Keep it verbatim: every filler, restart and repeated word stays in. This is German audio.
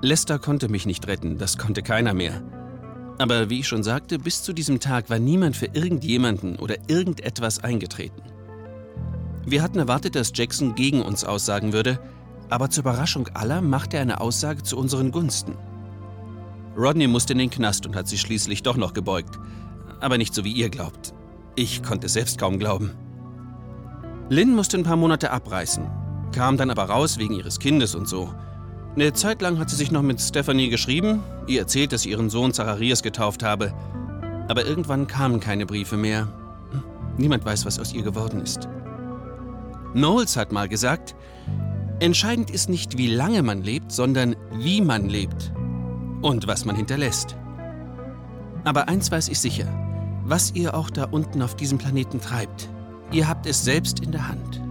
Lester konnte mich nicht retten, das konnte keiner mehr. Aber wie ich schon sagte, bis zu diesem Tag war niemand für irgendjemanden oder irgendetwas eingetreten. Wir hatten erwartet, dass Jackson gegen uns aussagen würde, aber zur Überraschung aller machte er eine Aussage zu unseren Gunsten. Rodney musste in den Knast und hat sich schließlich doch noch gebeugt. Aber nicht so, wie ihr glaubt. Ich konnte es selbst kaum glauben. Lynn musste ein paar Monate abreißen, kam dann aber raus wegen ihres Kindes und so. Eine Zeit lang hat sie sich noch mit Stephanie geschrieben, ihr erzählt, dass sie ihren Sohn Zacharias getauft habe. Aber irgendwann kamen keine Briefe mehr. Niemand weiß, was aus ihr geworden ist. Knowles hat mal gesagt, entscheidend ist nicht, wie lange man lebt, sondern wie man lebt und was man hinterlässt. Aber eins weiß ich sicher, was ihr auch da unten auf diesem Planeten treibt, ihr habt es selbst in der Hand.